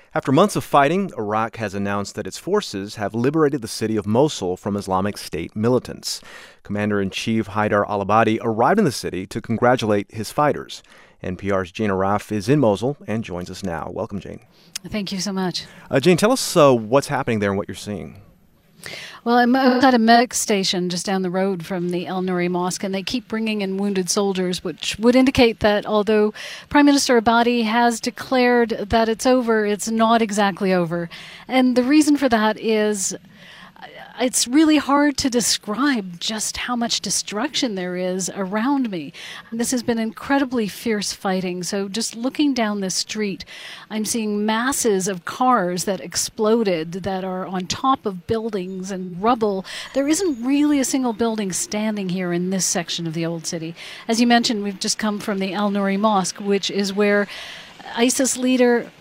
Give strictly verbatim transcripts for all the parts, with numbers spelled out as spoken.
After months of fighting, Iraq has announced that its forces have liberated the city of Mosul from Islamic State militants. Commander-in-Chief Haidar al-Abadi arrived in the city to congratulate his fighters. N P R's Jane Arraf is in Mosul and joins us now. Welcome, Jane. Thank you so much. Uh, Jane, tell us uh, what's happening there and what you're seeing. Well, I'm at a medic station just down the road from the El Nouri Mosque, and they keep bringing in wounded soldiers, which would indicate that although Prime Minister Abadi has declared that it's over, it's not exactly over. And the reason for that is it's really hard to describe just how much destruction there is around me. This has been incredibly fierce fighting. So just looking down this street, I'm seeing masses of cars that exploded that are on top of buildings and rubble. There isn't really a single building standing here in this section of the old city. As you mentioned, we've just come from the El Nouri Mosque, which is where ISIS leader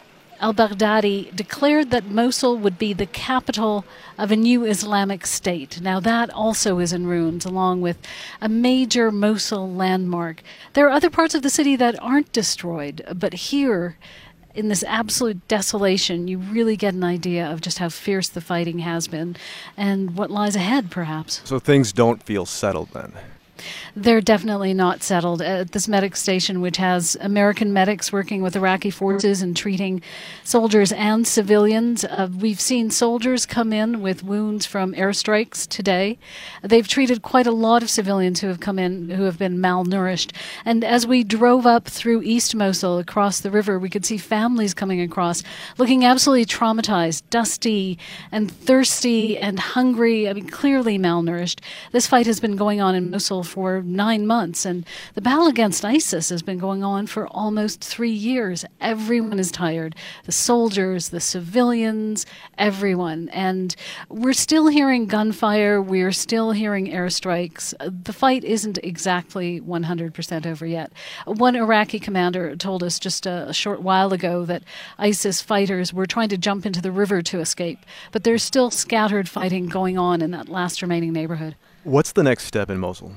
al-Baghdadi declared that Mosul would be the capital of a new Islamic state. Now that also is in ruins, along with a major Mosul landmark. There are other parts of the city that aren't destroyed, but here, in this absolute desolation, you really get an idea of just how fierce the fighting has been and what lies ahead, perhaps. So things don't feel settled then? They're definitely not settled. At this medic station, which has American medics working with Iraqi forces and treating soldiers and civilians, uh, we've seen soldiers come in with wounds from airstrikes today. They've treated quite a lot of civilians who have come in who have been malnourished. And as we drove up through East Mosul across the river, we could see families coming across looking absolutely traumatized, dusty and thirsty and hungry. I mean, clearly malnourished. This fight has been going on in Mosul for nine months, and the battle against ISIS has been going on for almost three years. Everyone is tired. The soldiers, the civilians, everyone. And we're still hearing gunfire. We're still hearing airstrikes. The fight isn't exactly one hundred percent over yet. One Iraqi commander told us just a, a short while ago that ISIS fighters were trying to jump into the river to escape, but there's still scattered fighting going on in that last remaining neighborhood. What's the next step in Mosul?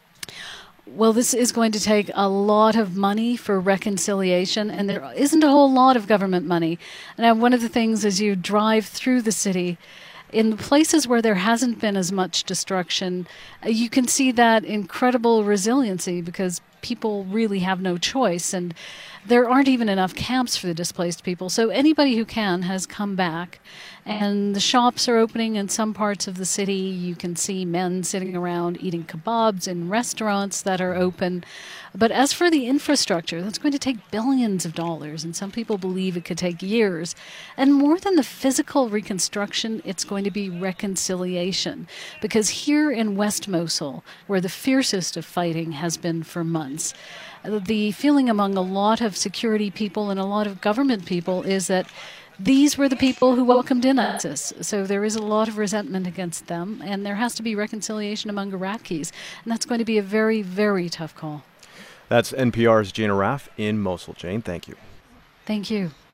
Well, this is going to take a lot of money for reconciliation, and there isn't a whole lot of government money. Now, one of the things as you drive through the city, in the places where there hasn't been as much destruction, you can see that incredible resiliency because people really have no choice, and there aren't even enough camps for the displaced people. So anybody who can has come back, and the shops are opening in some parts of the city. You can see men sitting around eating kebabs in restaurants that are open. But as for the infrastructure, that's going to take billions of dollars, and some people believe it could take years. And more than the physical reconstruction, it's going to be reconciliation. Because here in West Mosul, where the fiercest of fighting has been for months, the feeling among a lot of security people and a lot of government people is that these were the people who welcomed in ISIS. So there is a lot of resentment against them, and there has to be reconciliation among Iraqis. And that's going to be a very, very tough call. That's N P R's Jane Arraf in Mosul. Jane, thank you. Thank you.